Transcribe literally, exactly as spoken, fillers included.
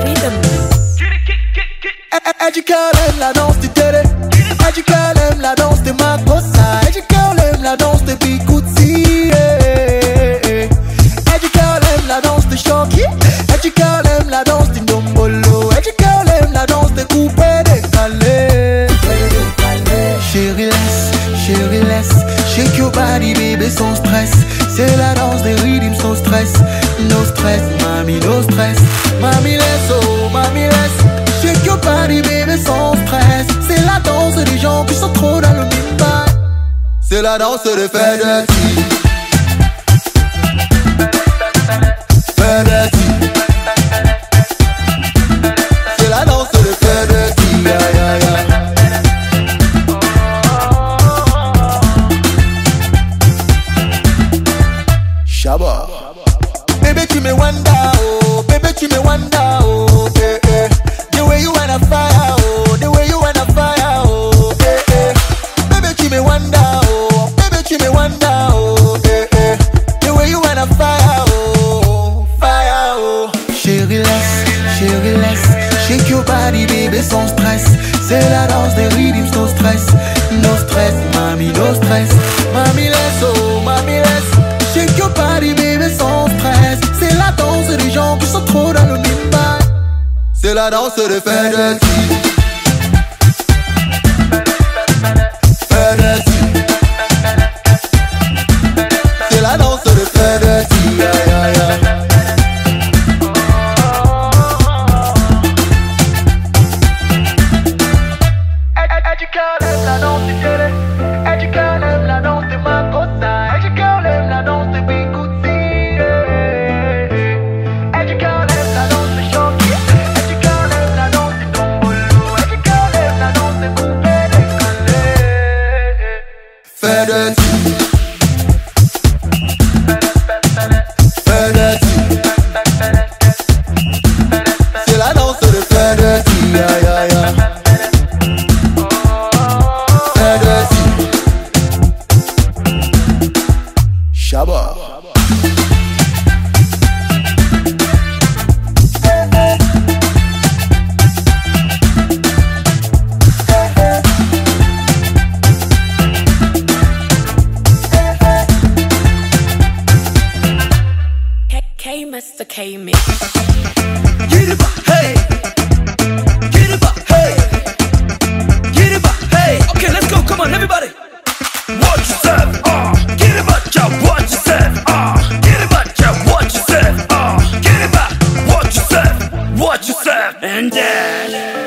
rhythm. Educal aime la danse du télé. Educal aime la danse de Makossa. Educal aime la danse de Bikutsi. Educal aime la danse de Shoki. Educal aime la danse du Ndombolo. Educal aime la danse de Coupé décalé. Chérie laisse, chérie laisse. Shake your body baby sans stress. C'est la danse des rythmes sans stress. No stress, mami no stress. Mami laisse, oh mami laisse. Shake your body baby sans stress. C'est la danse des gens qui sont trop dans le mimba. C'est la danse de Fedeti. Fedeti. C'est la danse de Fedeti. Yeah, yeah, yeah. Shabba. Baby tu me wonder, oh. Baby tu me wonder, oh. Eh, eh. The way you wanna fire, oh. The way you wanna fire, oh. Eh, eh. Baby tu me wonder, oh. Baby tu me wonder, oh. Eh, eh. The way you wanna fire, oh. Fire, oh. Chérie laisse, chérie laisse. Shake your body baby sans stress. C'est la danse des rythmes sans stress. No stress, mami no stress. Mami laisse, oh mami laisse. Shake your body baby sans stress. C'est la danse des gens qui sont trop dans le mimba. C'est la danse de Fedeti. Fedeti. C'est la danse de Fedeti. Yeah, yeah, yeah. Educal aime la danse du télé. Educal aime la danse de Makossa. Educal aime la danse de Bikutsi. Educal aime la danse de Shoki. Educal aime la danse de Ndombolo. Educal aime la danse de Coupé décalé. Fedeti. Fedeti. C'est la danse de Fedeti. Yeah, yeah, yeah. Shabba. K, K Master K Mix. Get it back, hey. Get it back, hey. Get it back, hey. Okay, let's go. Come on, everybody. Watch yourself, ah. Uh. Get it back, yeah. Watch yourself, ah. Uh. Get it back, yeah. Watch yourself, ah. Uh. Get it back. Watch yourself, watch yourself, and then.